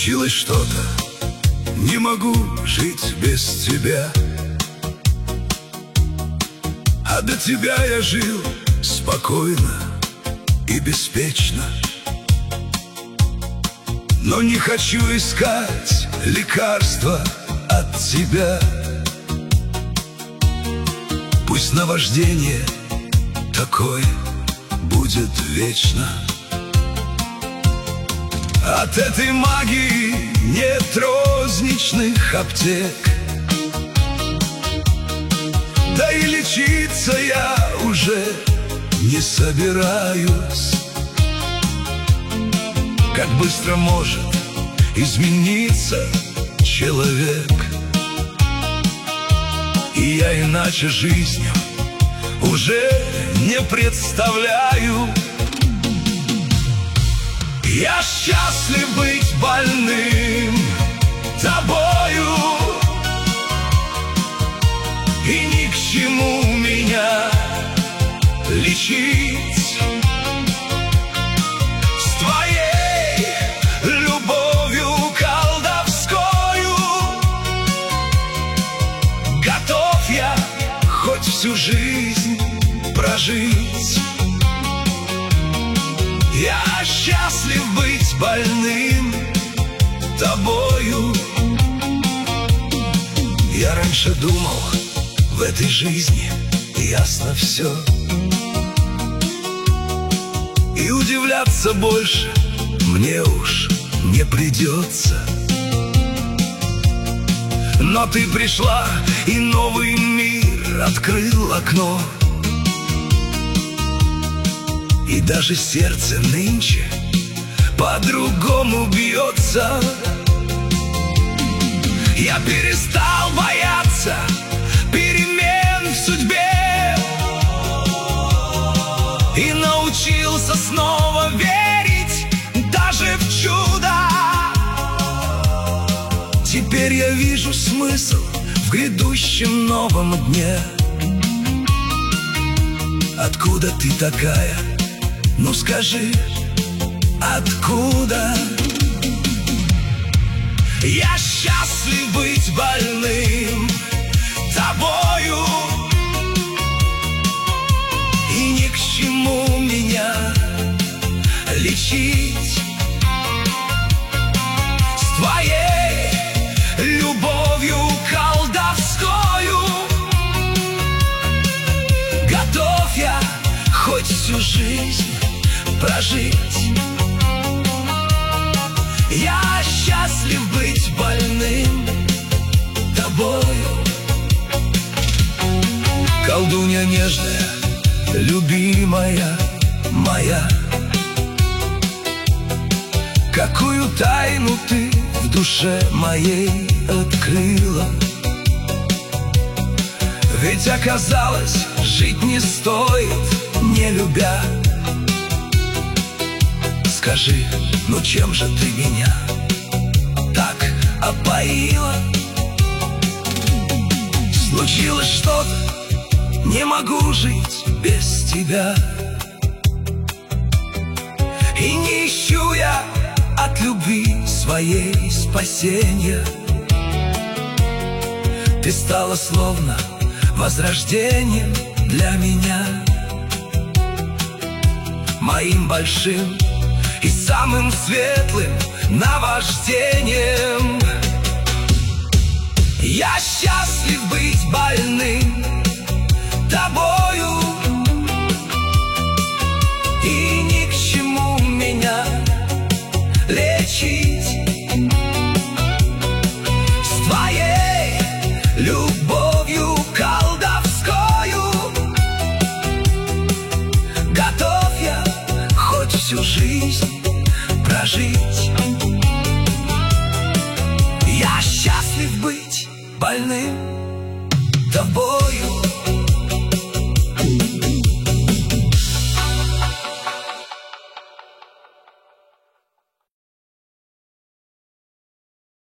Случилось что-то, не могу жить без тебя. А до тебя я жил спокойно и беспечно. Но не хочу искать лекарства от тебя. Пусть наваждение такое будет вечно. От этой магии нет розничных аптек. Да и лечиться я уже не собираюсь. Как быстро может измениться человек. И я иначе жизнью уже не представляю. Я счастлив быть больным тобою, и ни к чему меня лечить. С твоей любовью колдовскою готов я хоть всю жизнь прожить. Я счастлив быть больным тобою. Я раньше думал, в этой жизни ясно все, и удивляться больше мне уж не придется. Но ты пришла, и новый мир открыл окно. И даже сердце нынче по-другому бьется. Я перестал бояться перемен в судьбе и научился снова верить даже в чудо. Теперь я вижу смысл в грядущем новом дне. Откуда ты такая? Ну скажи, откуда? Я счастлив быть больным тобою, и ни к чему меня лечить. С твоей любовью колдовскою готов я хоть всю жизнь прожить. Я счастлив быть больным тобою. Колдунья нежная, любимая моя, какую тайну ты в душе моей открыла. Ведь оказалось, жить не стоит, не любя. Скажи, ну чем же ты меня так опоила? Случилось что-то, не могу жить без тебя. И не ищу я от любви своей спасения. Ты стала словно возрождением для меня, моим большим и самым светлым наваждением. Я счастлив быть больным тобою, и ни к чему меня лечить. С твоей любовью колдовскою готов я хоть всю жизнь прожить. Я счастлив быть больным тобою.